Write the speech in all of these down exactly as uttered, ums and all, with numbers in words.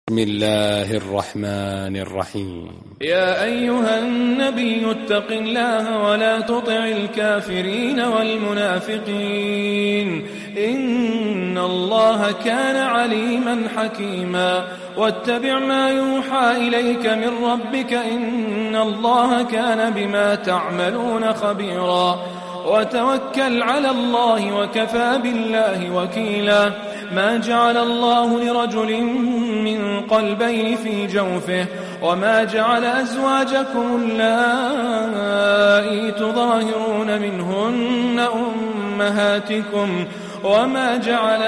بسم الله الرحمن الرحيم. يا أيها النبي اتق الله ولا تطع الكافرين والمنافقين إن الله كان عليما حكيما واتبع ما يوحى إليك من ربك إن الله كان بما تعملون خبيرا وتوكل على الله وكفى بالله وكيلا ما جعل الله لرجل من قلبين في جوفه وما جعل أزواجكم اللائي تظاهرون منهن أمهاتكم وما جعل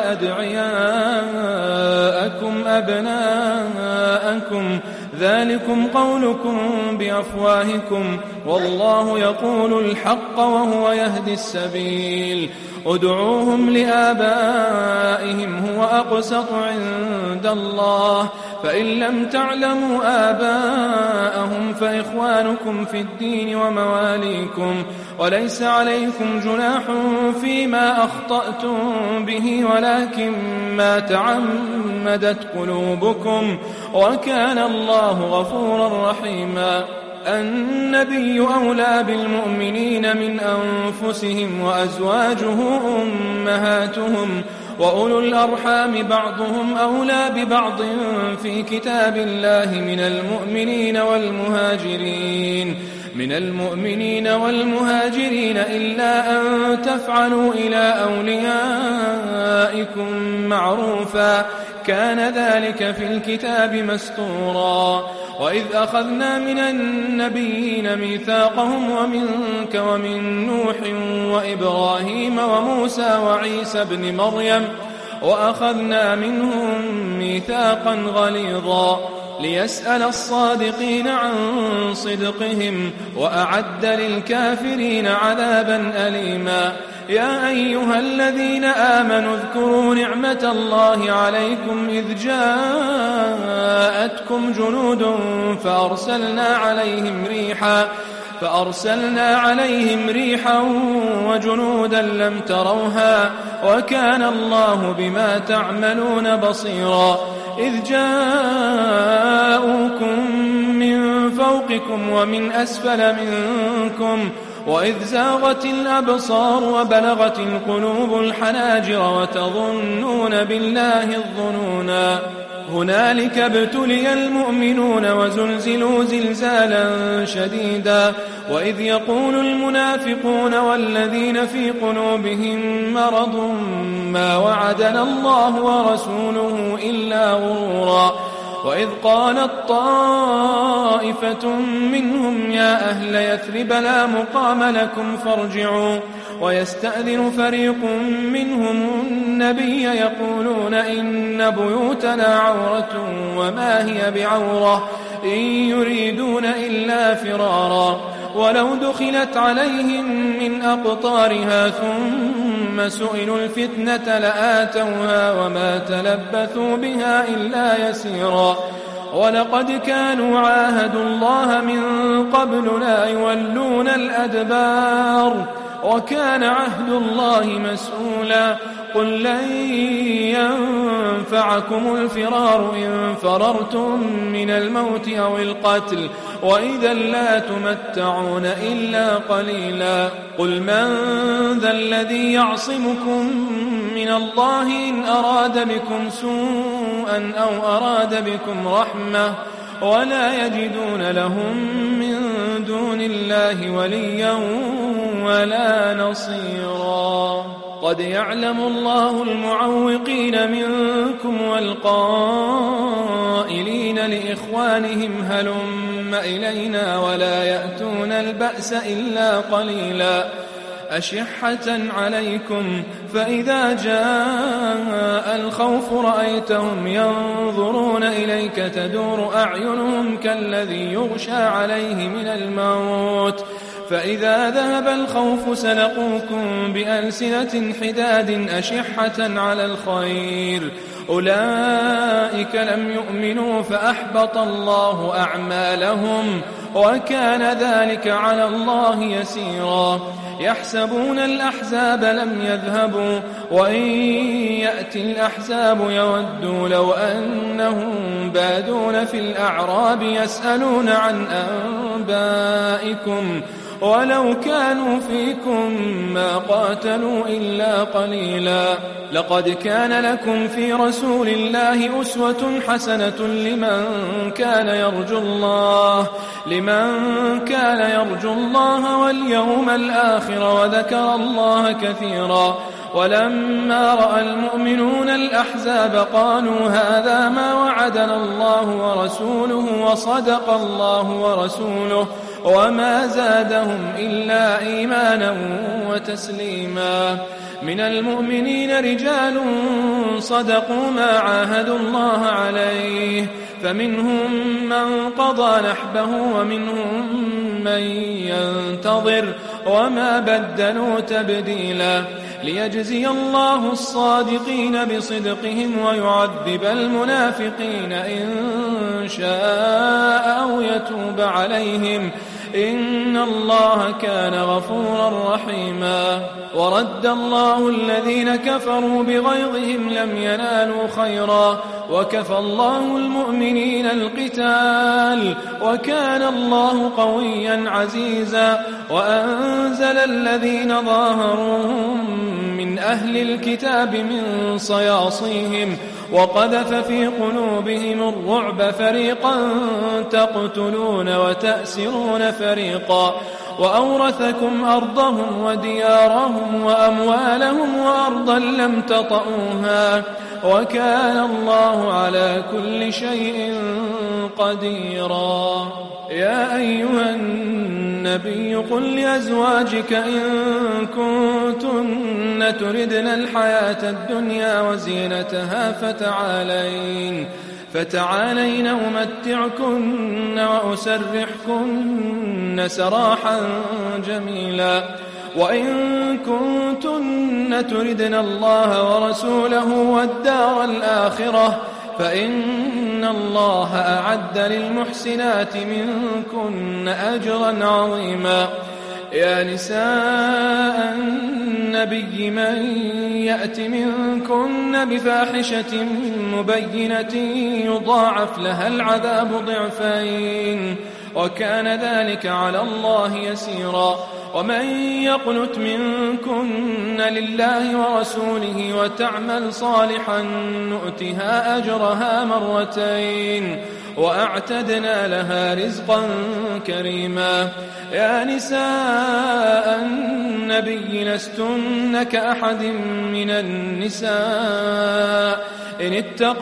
أدعياءكم أبناءكم ذلكم قولكم بأفواهكم والله يقول الحق وهو يهدي السبيل ادعوهم لآبائهم هو أقسط عند الله فإن لم تعلموا آباءهم فإخوانكم في الدين ومواليكم وليس عليكم جناح فيما أخطأتم به ولكن ما تعمدت قلوبكم وكان الله غفورا رحيما النبي أولى بالمؤمنين من أنفسهم وأزواجه أمهاتهم وأولو الأرحام بعضهم أولى ببعض في كتاب الله من المؤمنين والمهاجرين من المؤمنين والمهاجرين إلا أن تفعلوا إلى أوليائكم معروفا كان ذلك في الكتاب مسطورا وإذ أخذنا من النبيين ميثاقهم ومنك ومن نوح وإبراهيم وموسى وعيسى ابن مريم وأخذنا منهم ميثاقا غليظا ليسأل الصادقين عن صدقهم وأعد للكافرين عذابا أليما يا أيها الذين آمنوا اذكروا نعمة الله عليكم إذ جاءتكم جنود فأرسلنا عليهم ريحا فأرسلنا عليهم ريحا وجنودا لم تروها وكان الله بما تعملون بصيرا إذ جاءوكم من فوقكم ومن أسفل منكم وإذ زاغت الأبصار وبلغت القلوب الحناجر وتظنون بالله الظنونا هنالك ابتلي المؤمنون وزلزلوا زلزالا شديدا وإذ يقول المنافقون والذين في قلوبهم مرض ما وعدنا الله ورسوله إلا غرورا وإذ قالت طائفة منهم يا أهل يثرب لا مقام لكم فارجعوا ويستأذن فريق منهم النبي يقولون إن بيوتنا عورة وما هي بعورة إن يريدون إلا فرارا ولو دخلت عليهم من أقطارها ثم سئلوا الفتنة لآتوها وما تلبثوا بها إلا يسيرا ولقد كانوا عاهدوا الله من قبل لا يولون الأدبار وكان عهد الله مسؤولا قل لن ينفعكم الفرار إن فررتم من الموت أو القتل وإذا لا تمتعون إلا قليلا قل من ذا الذي يعصمكم من الله إن أراد بكم سوءا أو أراد بكم رحمة ولا يجدون لهم من دون الله وليا ولا نصيرا قد يعلم الله المعوقين منكم والقائلين لإخوانهم هلم إلينا ولا يأتون البأس إلا قليلا أشحة عليكم فإذا جاء الخوف رأيتهم ينظرون إليك تدور أعينهم كالذي يغشى عليه من الموت فإذا ذهب الخوف سلقوكم بألسنة حداد أشحة على الخير أولئك لم يؤمنوا فأحبط الله أعمالهم وكان ذلك على الله يسيرا يحسبون الأحزاب لم يذهبوا وإن يأتي الأحزاب يودوا لو أنهم بادون في الأعراب يسألون عن أنبائكم ولو كانوا فيكم ما قاتلوا إلا قليلا لقد كان لكم في رسول الله أسوة حسنة لمن كان يرجو الله لمن كان يرجو الله واليوم الآخر وذكر الله كثيرا ولما رأى المؤمنون الأحزاب قالوا هذا ما وعدنا الله ورسوله وصدق الله ورسوله وما زادهم إلا إيمانا وتسليما من المؤمنين رجال صدقوا ما عاهدوا الله عليه فمنهم من قضى نحبه ومنهم من ينتظر وما بدلوا تبديلا ليجزي الله الصادقين بصدقهم ويعذب المنافقين إن شاء أو يتوب عليهم إن الله كان غفورا رحيما ورد الله الذين كفروا بغيظهم لم ينالوا خيرا وكفى الله المؤمنين القتال وكان الله قويا عزيزا وأنزل الذين ظاهروهم من أهل الكتاب من صياصيهم وقذف في قلوبهم الرعب فريقا تقتلون وتأسرون فريقا وأورثكم أرضهم وديارهم وأموالهم وأرضا لم تطئوها وكان الله على كل شيء قديرا يا أيها النبي قل لأزواجك إن كنتن تردن الحياة الدنيا وزينتها فتعالين فتعالين أمتعكن وأسرحكن سراحا جميلا وإن كنتن تردن الله ورسوله والدار الآخرة فإن الله أعد للمحسنات منكن أجرا عظيما يا نساء النبي من يأت منكن بفاحشة مبينة يضاعف لها العذاب ضعفين وكان ذلك على الله يسيرا ومن يقنت منكن لله ورسوله وتعمل صالحا نؤتها أجرها مرتين وأعتدنا لها رزقا كريما يا نساء النبي لستن كأحد من النساء إن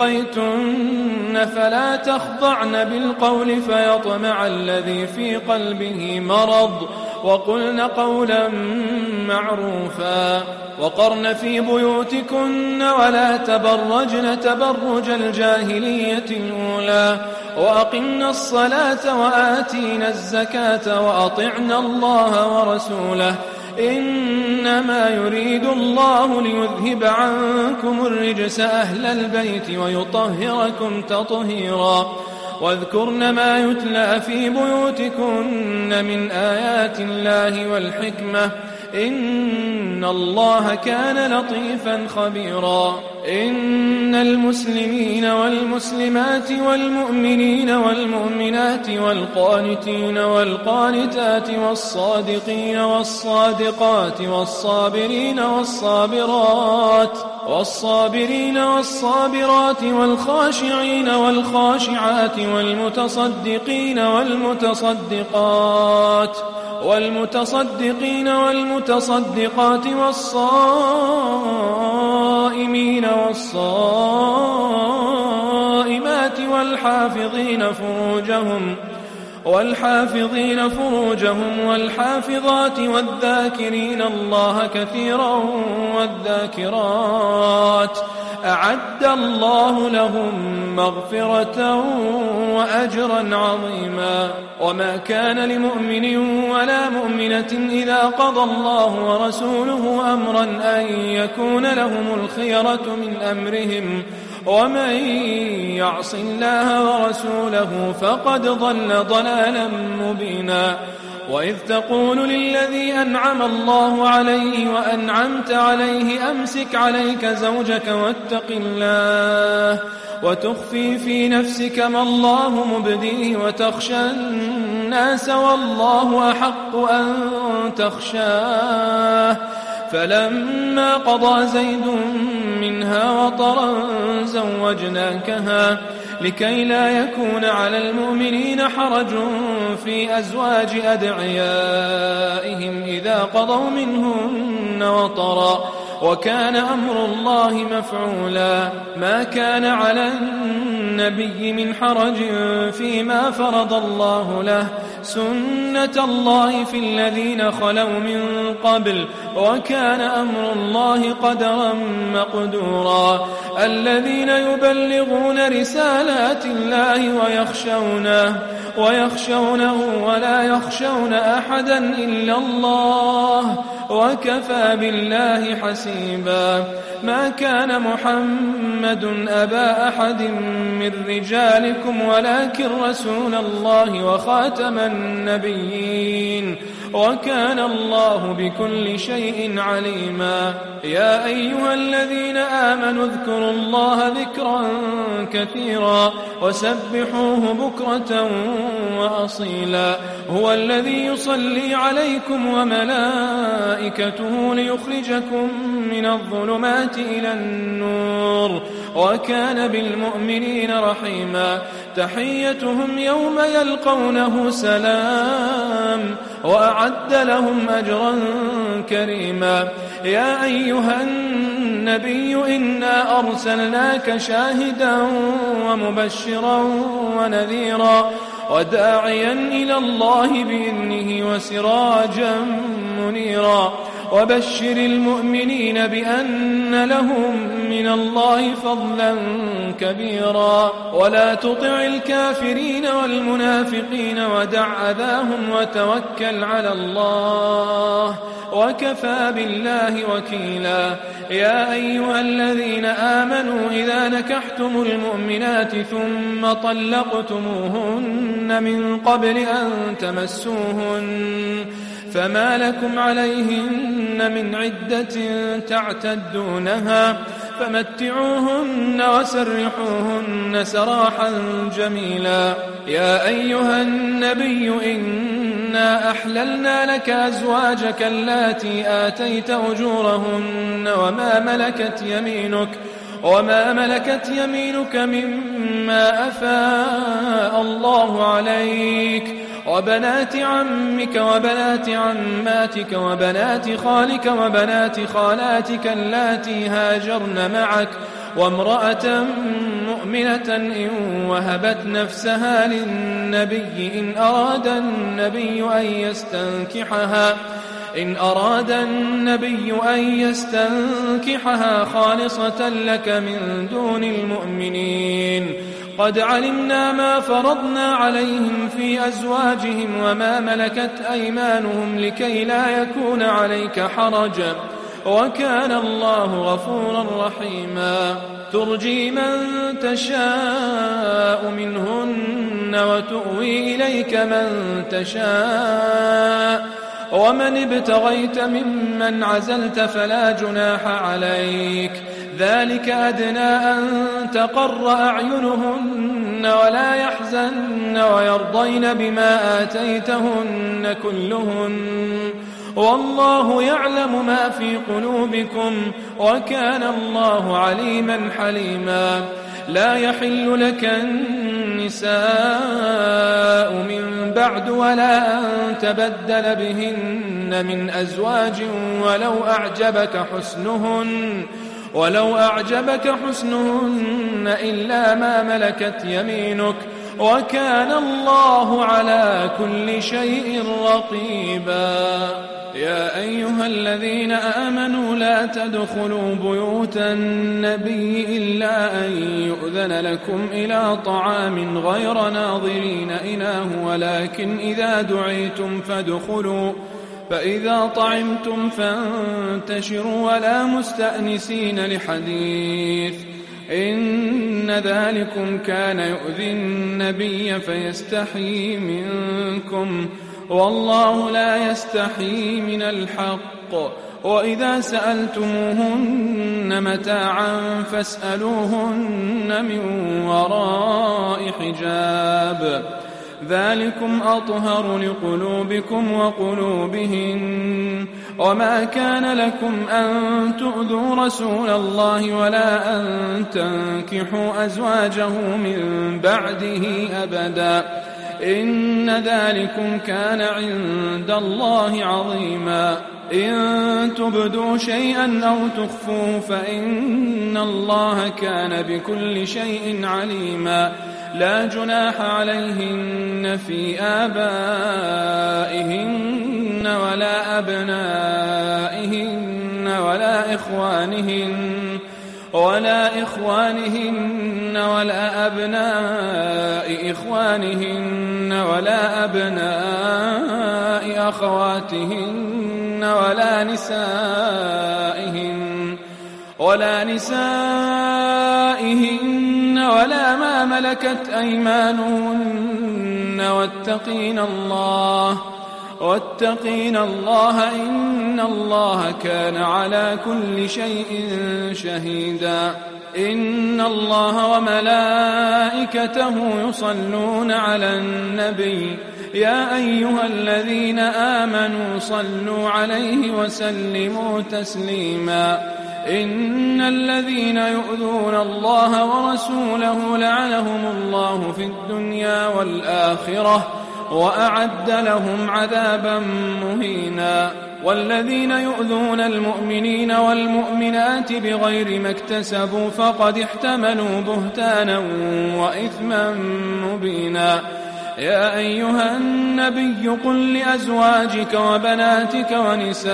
اتقيتن فلا تخضعن بالقول فيطمع الذي في قلبه مرض وقلن قولا معروفا وقرن في بيوتكن ولا تبرجن تبرج الجاهلية الأولى وأقمنا الصلاة وآتينا الزكاة وأطعنا الله ورسوله إنما يريد الله ليذهب عنكم الرجس أهل البيت ويطهركم تطهيرا واذكرن ما يتلى في بيوتكن من آيات الله والحكمة إن الله كان لطيفا خبيرا إن المسلمين والمسلمات والمؤمنين والمؤمنات والقانتين والقانتات والصادقين والصادقات والصابرين والصابرات والصابرين والصابرات والخاشعين والخاشعات والمتصدقين والمتصدقات والمتصدقين والمتصدقات والصائمين والصائمات والحافظين فروجهم والحافظين فروجهم والحافظات والذاكرين الله كثيرا والذاكرات أعد الله لهم مغفرة وأجرا عظيما وما كان لمؤمن ولا مؤمنة إذا قضى الله ورسوله أمرا أن يكون لهم الخيرة من أمرهم ومن يعص الله ورسوله فقد ضل ضلالا مبينا وإذ تقول للذي أنعم الله عليه وأنعمت عليه أمسك عليك زوجك واتق الله وتخفي في نفسك ما الله مبديه وتخشى الناس والله أحق أن تخشاه فلما قضى زيد منها وطرا زوجناكها لكي لا يكون على المؤمنين حرج في أزواج أدعيائهم إذا قضوا منهن وطرا وكان أمر الله مفعولا ما كان على النبي من حرج فيما فرض الله له سنة الله في الذين خلوا من قبل وكان أمر الله قدرا مقدورا الذين يبلغون رسالات الله ويخشونه ويخشونه ولا يخشون أحدا إلا الله وكفى بالله حسيبا ما كان محمد أبا أحد من رجالكم ولكن رسول الله وخاتم النبيين وكان الله بكل شيء عليما يا أيها الذين آمنوا اذكروا الله ذكرا كثيرا وسبحوه بكرة وأصيلا هو الذي يصلي عليكم وملائكته ليخرجكم من الظلمات إلى النور وكان بالمؤمنين رحيما تحيتهم يوم يلقونه سلام وأعد لهم أجرا كريما يا أيها النبي إنا أرسلناك شاهدا ومبشرا ونذيرا وداعيا إلى الله بإذنه وسراجا منيرا وبشر المؤمنين بأن لهم من الله فضلا كبيرا ولا تطع الكافرين والمنافقين ودع أذاهم وتوكل على الله وكفى بالله وكيلا يا أيها الذين آمنوا إذا نكحتم المؤمنات ثم طلقتموهن من قبل أن تمسوهن فما لكم عليهن من عدة تعتدونها فمتعوهن وسرحوهن سراحا جميلا يا أيها النبي إنا أحللنا لك أزواجك اللاتي آتيت أجورهن وما ملكت يمينك وما ملكت يمينك مما أفاء الله عليك وبنات عمك وبنات عماتك وبنات خالك وبنات خالاتك اللاتي هاجرن معك وامرأة مؤمنة إن وهبت نفسها للنبي إن أراد النبي أن يستنكحها إن أراد النبي أن يستنكحها خالصة لك من دون المؤمنين قد علمنا ما فرضنا عليهم في أزواجهم وما ملكت أيمانهم لكي لا يكون عليك حرج وكان الله غفورا رحيما ترجي من تشاء منهن وتؤوي إليك من تشاء ومن ابتغيت ممن عزلت فلا جناح عليك ذلك أدنى أن تقر أعينهن ولا يحزن ويرضين بما آتيتهن كلهن والله يعلم ما في قلوبكم وكان الله عليما حليما لا يحل لك النساء من بعد ولا أن تبدل بهن من أزواج ولو أعجبك حسنهن ولو أعجبك حسنهن إلا ما ملكت يمينك وكان الله على كل شيء رقيبا يا أيها الذين آمنوا لا تدخلوا بيوت النبي إلا أن يؤذن لكم إلى طعام غير ناظرين إناه ولكن إذا دعيتم فادخلوا فإذا طعمتم فانتشروا ولا مستأنسين لحديث إن ذلكم كان يؤذي النبي فيستحيي منكم والله لا يستحيي من الحق. وإذا سألتموهن متاعا فاسألوهن من وراء حجاب ذلكم أطهر لقلوبكم وقلوبهن. وما كان لكم أن تؤذوا رسول الله ولا أن تنكحوا أزواجه من بعده أبدا إن ذلكم كان عند الله عظيما. إن تبدوا شيئا أو تخفوه فإن الله كان بكل شيء عليما. لا جناح عليهن في آبائهن ولا أبنائهن ولا إخوانهن ولا إخوانهن ولا أبناء إخوانهن ولا أبناء أخواتهن ولا نسائهن ولا نسائهن ولا ما ملكت أيمانهن واتقين الله واتقين الله إن الله كان على كل شيء شهيدا. إن الله وملائكته يصلون على النبي يا أيها الذين آمنوا صلوا عليه وسلموا تسليما. إن الذين يؤذون الله ورسوله لعنهم الله في الدنيا والآخرة وأعد لهم عذابا مهينا. والذين يؤذون المؤمنين والمؤمنات بغير ما اكتسبوا فقد احتملوا بهتانا وإثما مبينا. يا أيها النبي قل لأزواجك وبناتك ونساء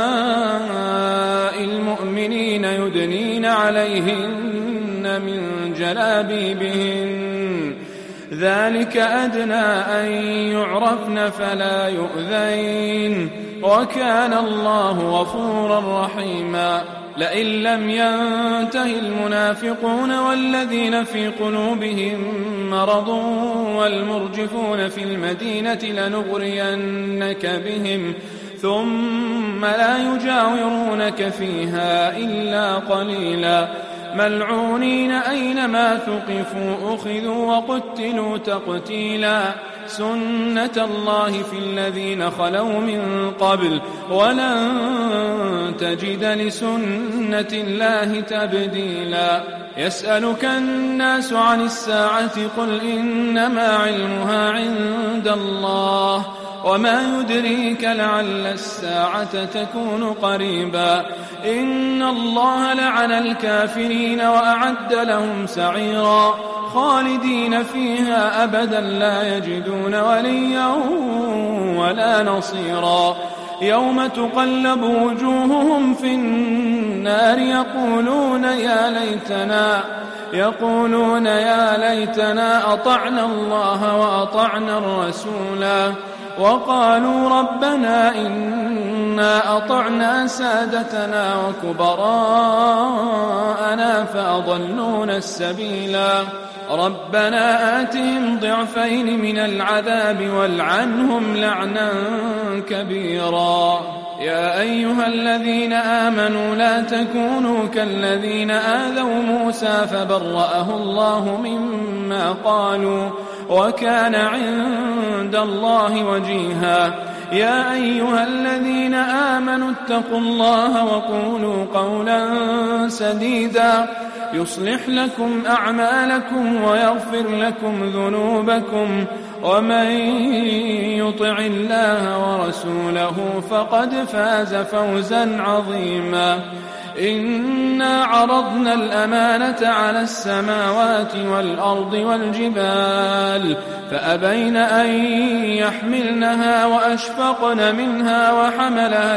المؤمنين يدنين عليهن من جلابيبهن ذلك أدنى أن يعرفن فلا يؤذين وكان الله غفورا رحيما. لئن لم ينته المنافقون والذين في قلوبهم مرض والمرجفون في المدينة لنغرينك بهم ثم لا يجاورونك فيها إلا قليلا. ملعونين أينما ثقفوا أخذوا وقتلوا تقتيلا. سنة الله في الذين خلوا من قبل ولن تجد لسنة الله تبديلا. يسألك الناس عن الساعة قل إنما علمها عند الله وما يدريك لعل الساعة تكون قريبا. إن الله لعن الكافرين وأعد لهم سعيرا خالدين فيها أبدا لا يجدون وليا ولا نصيرا. يوم تقلب وجوههم في النار يقولون يا ليتنا يقولون يا ليتنا أطعنا الله وأطعنا الرسولا وقالوا ربنا إنا أطعنا سادتنا وكبراءنا فأضلونا السبيلا. ربنا آتهم ضعفين من العذاب والعنهم لعنا كبيرا. يا أيها الذين آمنوا لا تكونوا كالذين آذوا موسى فبرأه الله مما قالوا وكان عند الله وجيها. يا أيها الذين آمنوا اتقوا الله وقولوا قولا سديدا يصلح لكم أعمالكم ويغفر لكم ذنوبكم ومن يطع الله ورسوله فقد فاز فوزا عظيما. إنا عرضنا الأمانة على السماوات والأرض والجبال فأبين أن يحملنها وأشفقن منها وحملها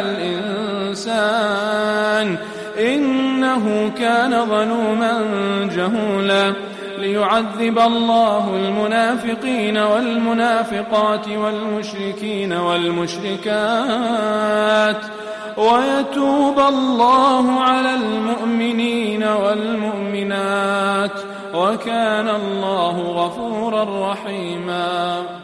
الإنسان إنه كان ظلوما جهولا. ليعذب الله المنافقين والمنافقات والمشركين والمشركات ويتوب الله على المؤمنين والمؤمنات وكان الله غفورا رحيما.